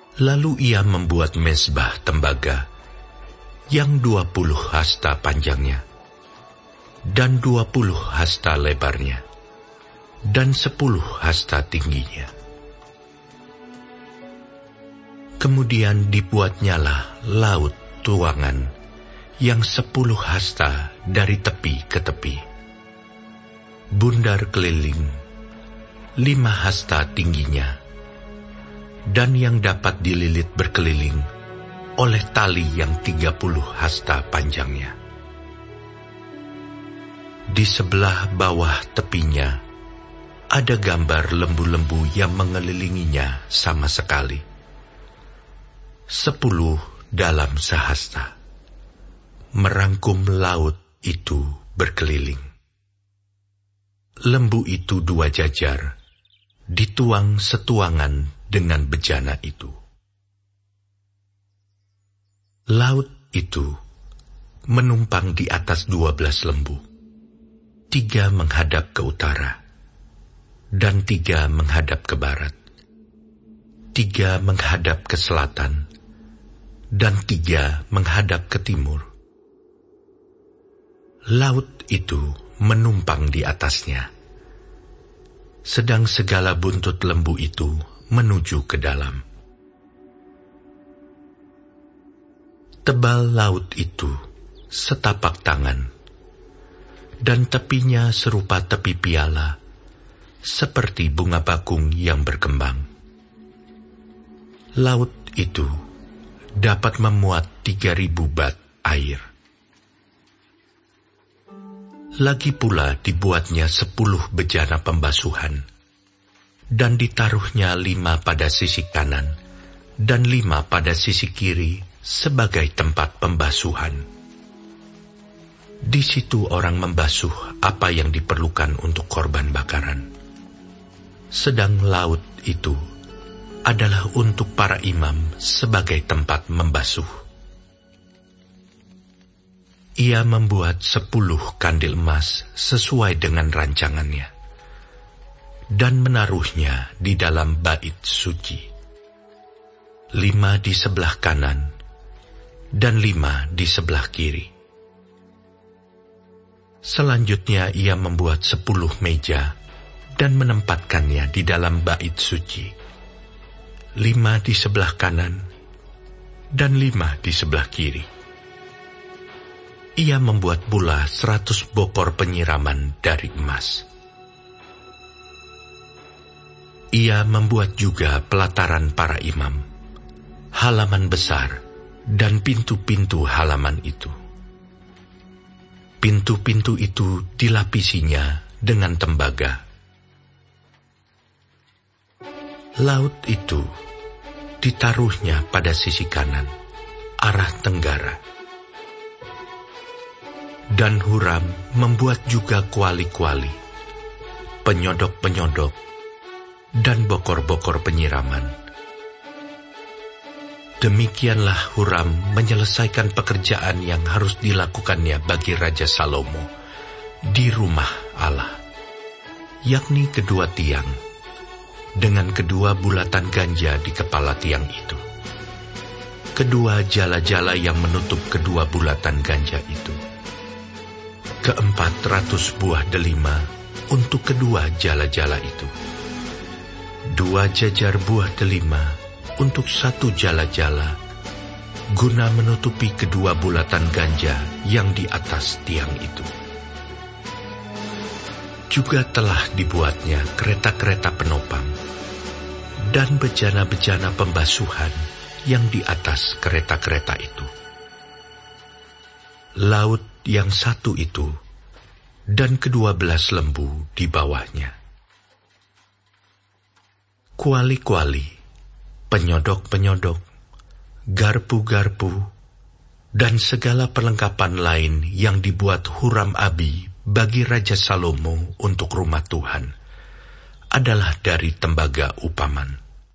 Lalu ia membuat mezbah tembaga yang 20 hasta panjangnya, dan 20 hasta lebarnya, dan 10 hasta tingginya. Kemudian dibuatnyalah laut tuangan yang 10 hasta dari tepi ke tepi. Bundar keliling 5 hasta tingginya, dan yang dapat dililit berkeliling oleh tali yang 30 hasta panjangnya. Di sebelah bawah tepinya ada gambar lembu-lembu yang mengelilinginya sama sekali. 10 dalam sehasta, merangkum laut itu berkeliling. Lembu itu 2 jajar, dituang setuangan dengan bejana itu. Laut itu menumpang di atas 12 lembu, 3 menghadap ke utara, dan 3 menghadap ke barat, 3 menghadap ke selatan, dan 3 menghadap ke timur. Laut itu menumpang di atasnya, sedang segala buntut lembu itu menuju ke dalam. Tebal laut itu setapak tangan, dan tepinya serupa tepi piala, seperti bunga bakung yang berkembang. Laut itu dapat memuat 3.000 bat air. Lagi pula dibuatnya 10 bejana pembasuhan, dan ditaruhnya 5 pada sisi kanan, dan 5 pada sisi kiri, sebagai tempat pembasuhan. Di situ orang membasuh apa yang diperlukan untuk korban bakaran. Sedang laut itu adalah untuk para imam sebagai tempat membasuh. Ia membuat 10 kandil emas sesuai dengan rancangannya, dan menaruhnya di dalam bait suci. 5 di sebelah kanan, dan 5 di sebelah kiri. Selanjutnya ia membuat 10 meja dan menempatkannya di dalam bait suci. 5 di sebelah kanan, dan 5 di sebelah kiri. Ia membuat pula 100 bokor penyiraman dari emas. Ia membuat juga pelataran para imam, halaman besar, dan pintu-pintu halaman itu. Pintu-pintu itu dilapisinya dengan tembaga. Laut itu ditaruhnya pada sisi kanan, arah tenggara. Dan Huram membuat juga kuali-kuali, penyodok-penyodok, dan bokor-bokor penyiraman. Demikianlah Huram menyelesaikan pekerjaan yang harus dilakukannya bagi Raja Salomo di rumah Allah, yakni kedua tiang, dengan kedua bulatan ganja di kepala tiang itu, kedua jala-jala yang menutup kedua bulatan ganja itu, 400 buah delima untuk kedua jala-jala itu, 2 jajar buah delima untuk 1 jala-jala, guna menutupi kedua bulatan ganja yang di atas tiang itu. Juga telah dibuatnya kereta-kereta penopang dan bejana-bejana pembasuhan yang di atas kereta-kereta itu. Laut yang 1 itu dan 12 lembu di bawahnya. Kuali-kuali, penyodok-penyodok, garpu-garpu, dan segala perlengkapan lain yang dibuat Huram-Abi bagi Raja Salomo untuk rumah Tuhan adalah dari tembaga upaman.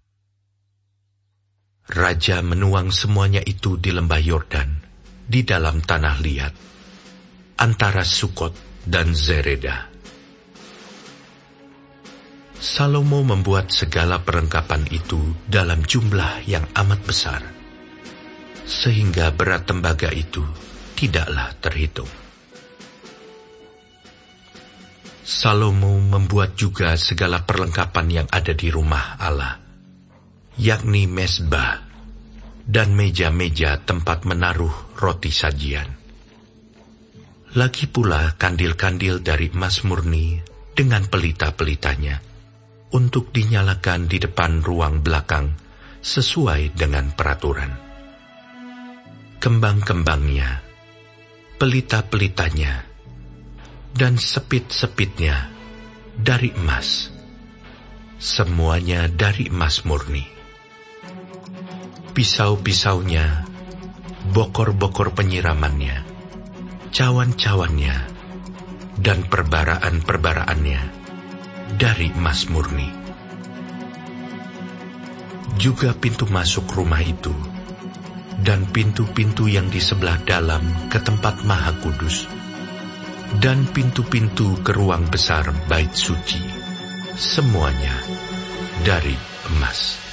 Raja menuang semuanya itu di lembah Yordan, di dalam tanah liat, antara Sukot dan Zereda. Salomo membuat segala perlengkapan itu dalam jumlah yang amat besar, sehingga berat tembaga itu tidaklah terhitung. Salomo membuat juga segala perlengkapan yang ada di rumah Allah, yakni mezbah dan meja-meja tempat menaruh roti sajian. Lagi pula kandil-kandil dari emas murni dengan pelita-pelitanya, untuk dinyalakan di depan ruang belakang sesuai dengan peraturan. Kembang-kembangnya, pelita-pelitanya, dan sepit-sepitnya dari emas, semuanya dari emas murni. Pisau-pisaunya, bokor-bokor penyiramannya, cawan-cawannya, dan perbaraan-perbaraannya dari emas murni. Juga pintu masuk rumah itu, dan pintu-pintu yang di sebelah dalam ke tempat Maha Kudus, dan pintu-pintu ke ruang besar bait suci, semuanya dari emas.